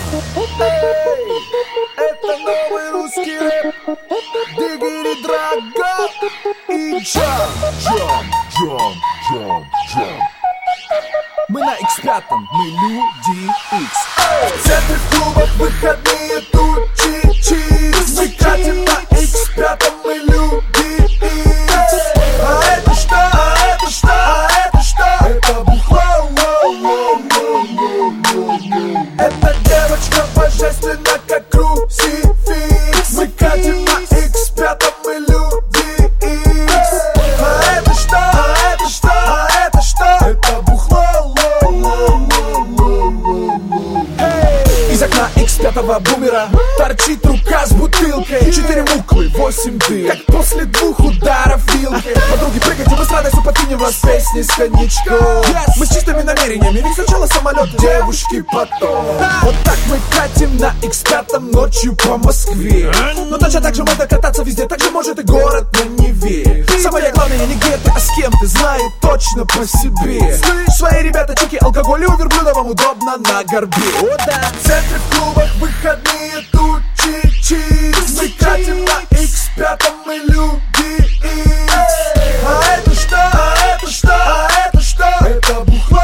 Это новый русский рэп. Диггери Драга и Джам. Мы на X5, мы люди X. В центре, в клубах, выходные тут чик-чик. Мы катим на X5, мы люди X. А это что? А это что? А это что? Это бухло. Эта девочка божественна, как круцификс. Мы катим на X5, мы люди X. А это что? А это что? А это что? Это бухло. Из окна X5 бумера торчит рука с бутылкой. 4 муклы, 8 дыр, как после 2 ударов вилки. Подруги, прыгайте, мы с радостью подкинем вас песни с коньячком. Мы с чистыми намерениями, ведь сначала самолет, девушки потом. Вот так мы катим на X5 ночью по Москве. Но точно так же можно кататься везде, так же может и город на Неве. Самое главное не где ты, а с кем ты, знаю точно по себе. Свои ребята, чеки, алкоголь и у верблюда вам удобно на горбе. О да, в центре, в клубах, выходные тут чик-чик. Мы катим на X5, мы люди X. А это что? А это что? А это что? Это бухло.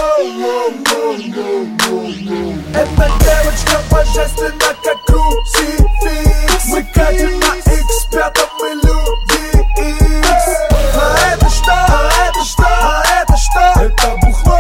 Эта девочка божественна, как круцификс. Мы катим на X5, мы люди X. А это что? А это что? А это что? Это бухло.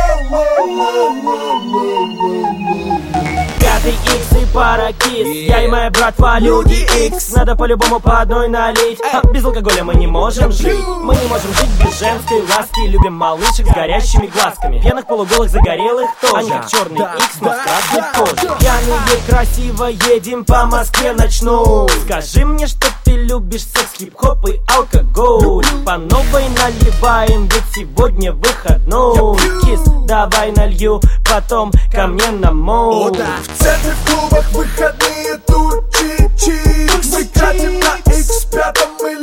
Пятый X и пара кис. Я и моя братва люди X. Надо по-любому по одной налить. Без алкоголя мы не можем жить. Мы не можем жить без женской ласки. Любим малышек с горящими глазками. Пьяных полуголых загорелых тоже. Они как черный X, но с красной кожей. Пьяные красиво едем по Москве ночной. Скажи мне, что ты любишь секс, хип-хоп и алкоголь. По новой наливаем, ведь сегодня выходной. Кис, давай налью, потом ко мне на мол. В центре, в клубах, выходные тут чик-чик. Мы катим на X5, мы